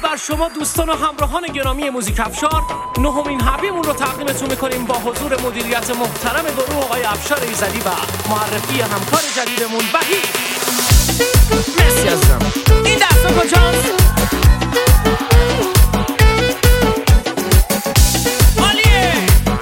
بر شما دوستان و همراهان گرامی موزیک افشار، نهمین حبیمون رو تقدیمتون میکنیم با حضور مدیریت محترم گروه آقای افشار ایزدی و معرفی همکار جدیدمون وحید. مرسی عزیزم. این دستان کجاست؟ عالیه.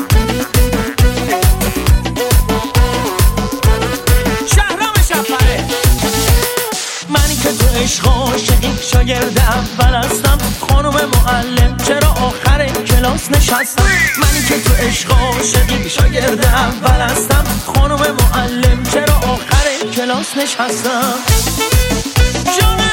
شهرام شفره. منی که تو عشق عاشقی شاگرد اول هستم، خانم معلم چرا آخر کلاس نشستم؟ منی که تو عشق عاشقی شاگرد اول هستم، خانم معلم چرا آخر کلاس نشستم؟ جانم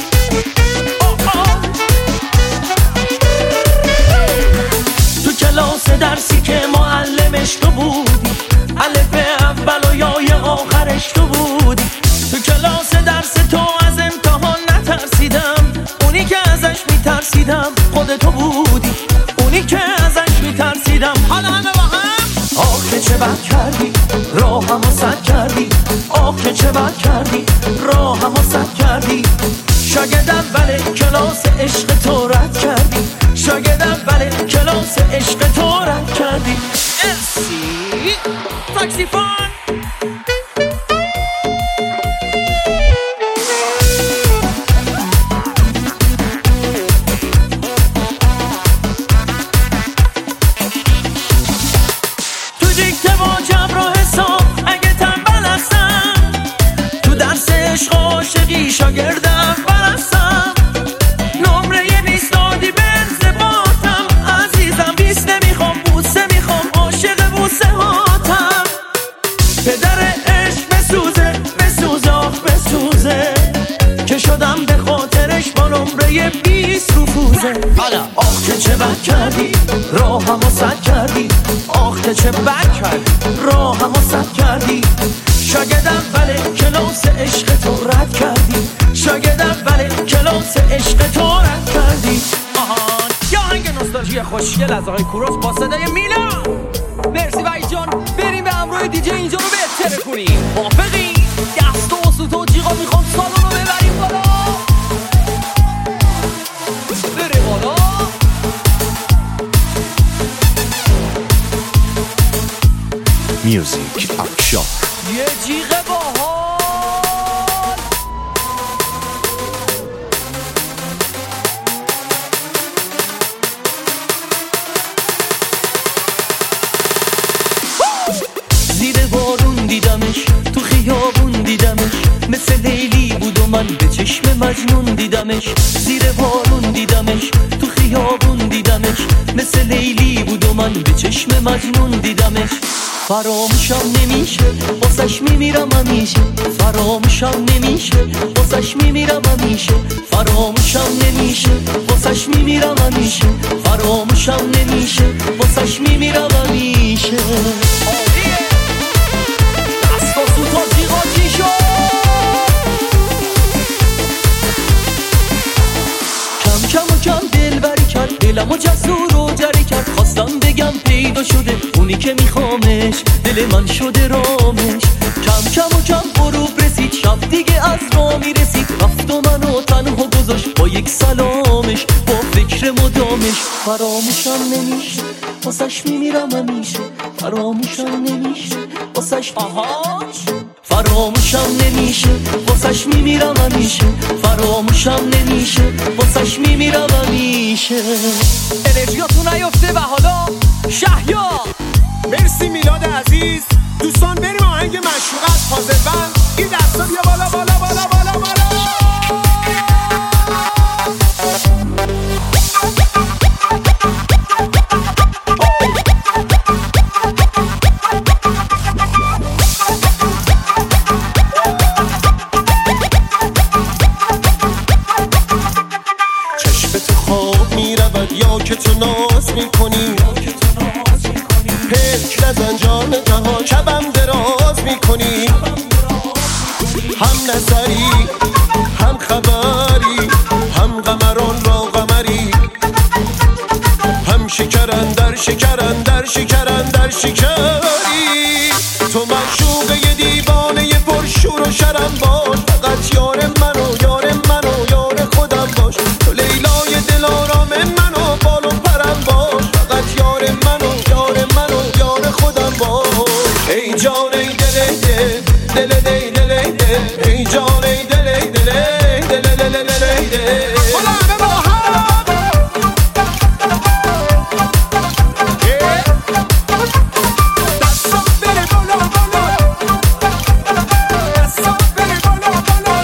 تو کلاس درسی که معلمش تو بودی، الف اول و یای آخرش تو بودی. تو کلاس درس تو از امتحان نترسیدم، اونی که ازش میترسیدم خودتو بودی، اونی که ازش میترسیدم. حالا همه با هم آخ که چه بد کردی، راهمو سد کردی، آخ که چه بد کردی، راهمو سد کردی. شاگرد اول کلاس عشق تو رد کردی، شاگرد اول کلاس عشق تو رد کردی. مرسی. ساکسیفون. شاگردم برستم، نمره 20 دادی برز باتم، عزیزم 20 نمیخوام، بوسه میخوام، عاشق بوسه هاتم. پدر عشق بسوزه بسوزه آخ بسوزه، که شدم به خاطرش با نمره 20 رفوزه. آخ که چه بد کردی، راهمو سد کردی، آخ که چه بد کردی، راهمو سد کردی. شاگرد اول کلاس عشق تو رد کردی، شاگرد اول کلاس عشق تو رد کردی. آهان یا آهنگ نوستالژی خوشگل از آقای کوروش با صدای میلان. مرسی وحید جان. بریم به همراه دیجی اینجا رو بهتره کنیم. موافقی؟ دست و سوت و جیغا میخوام سالن رو ببریم بالا. بره بالا. میوزیک افشار. یه جیغ باحال. زیر بارون دیدمش، تو خیابون دیدمش، مثل لیلی بود و من به چشم مجنون دیدمش. زیر بارون دیدمش، تو خیابون دیدمش، مثل لیلی بود و من به چشم مجنون دیدمش. فراموشم نمیشه، واسش میمیرم همیشه، فراموشم نمیشه، واسش میمیرم همیشه، فراموشم نمیشه، واسش میمیرم همیشه، فراموشم نمیشه، واسش میمیرم همیشه. دست و سوت و جیغا چی شد؟ کم کم و کم دلبری کرد، دلمو جسور و جری کرد، خواستم بگم پیدا شده اونی که میخوامش، دل من شده رامش. کم کم و کم غروب رسید، شب دیگه از راه میرسید، رفت و منو تنها گذاشت با یک سلامش، با فکر مدامش. فراموشم نمیشه، واسش میمیرم همیشه، فراموشم نمیشه، واسش آهاش، فراموشم نمیشه، واسش میمیرم همیشه، فراموشم نمیشه، واسش میمیرم همیشه. انرژیاتون نیفته و حالا شهیار. مرسی میلاد عزیز. دوستان بریم آهنگ مشهور از فاضل‌بند. این دستا بیا بالا بالا بالا بالا بالا. چشم تو خواب میرود یا که تو ناز میکنی، پلک نزن جان جهان شبم دراز میکنی. هم نظری هم خبری، هم قمران را قمری، هم شکرن در شکرن در شکرن در شکری. تو معشوقه ی دیوانه ی پرشور و شرم باش، فقط یار منو یار منو یار خودم باش. تو لیلای دلم ای جان ای دل ای دل ای دل ای دل ای دل. حالا همه با هم دستا بره بالا بالا، دستا بره بالا بالا.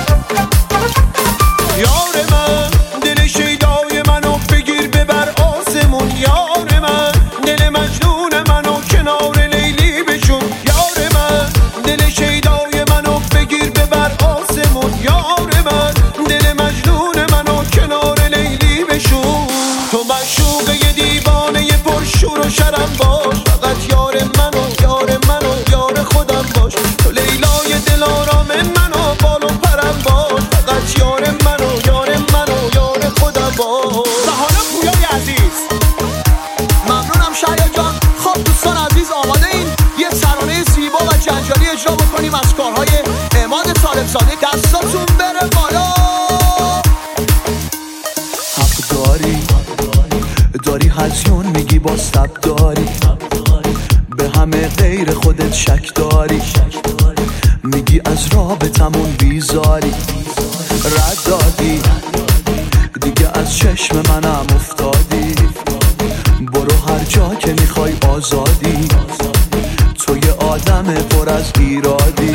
یار من دل شیدای منو بگیر ببر آسمون، یار من دل مجنون منو کنار لیلی بشون، یار من دل شیدای منو بگیر ببر آسمون، یار من دل مجنون منو کنار لیلی بشون. تو معشوقه ی دیوانه ی پرشور و شرم باش، فقط یار منو یار منو یار خودم باش. تو لیلای دل آرام منو بال و پرم باش، فقط یار منو یار منو یار خودم باش. و حالا پویای عزیز، ممنونم شهریار جان. خب دوستان عزیز، آماده این یه ترانه زیبا و جنجالی اجرا بکنیم از کارهای عماد طالبزاده. دستاتون بره بالا. حق داری هزیون میگی باز تب داری، به همه غیر خودت شک داری، میگی از رابطمون بیزاری، رد دادی دیگه از چشم منم افتادی، برو هر جا که میخوای آزادی، تو یه آدم پر از ایرادی.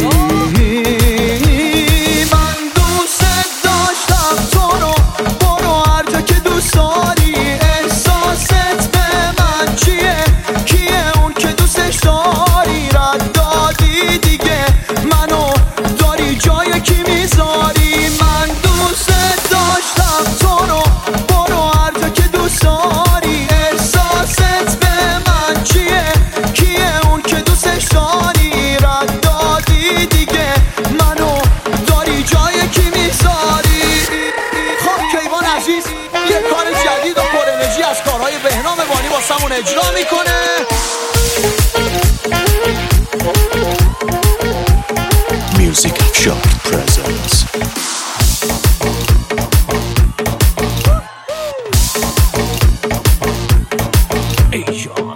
من دوست داشتم تو رو، برو هر جا که دوست داری. احساست به من چیه؟ کیه اون که دوستش داری؟ رد دادی دیگه منو، داری جای کی میذاری؟ من دوست داشتم تو رو، برو هر جا که دوست داری. احساست به من چیه؟ کیه اون که دوستش داری؟ رد دادی دیگه منو، داری جای کی میذاری؟ خب کیوان عزیز یه کار جدید و پر انرژی از کارهای بهنام بانی واسمون اجرا میکنه. Music Afshar presents ای جان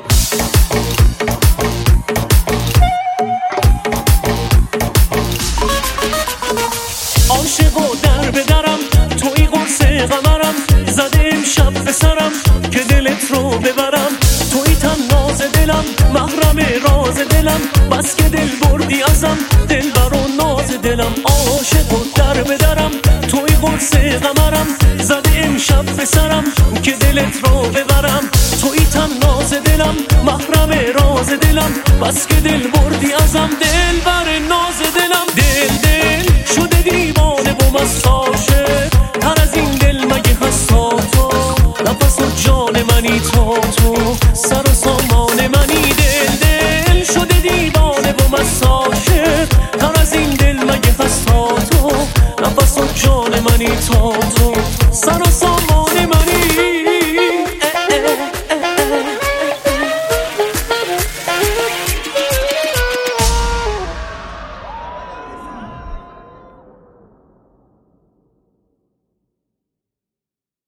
عاشق و در بدرم، توی قرص قمرم، زده امشب به سرم که دلت رو ببرم. توی تن ناز دلم، محرم راز دلم، بس که دل بردی ازم، دل بر و ناز دلم. عاشق و در بدرم، توی قرص قمرم، زده امشب به سرم که دلت رو ببرم. توی تن ناز دلم، محرم راز دلم، بس که دل بردی ازم، دل بر ناز دلم. دل شده دیوانه و مست عاشق، تر از این دل مگه هست تا تو؟ نفس و جان منی تا تو، سر و سامان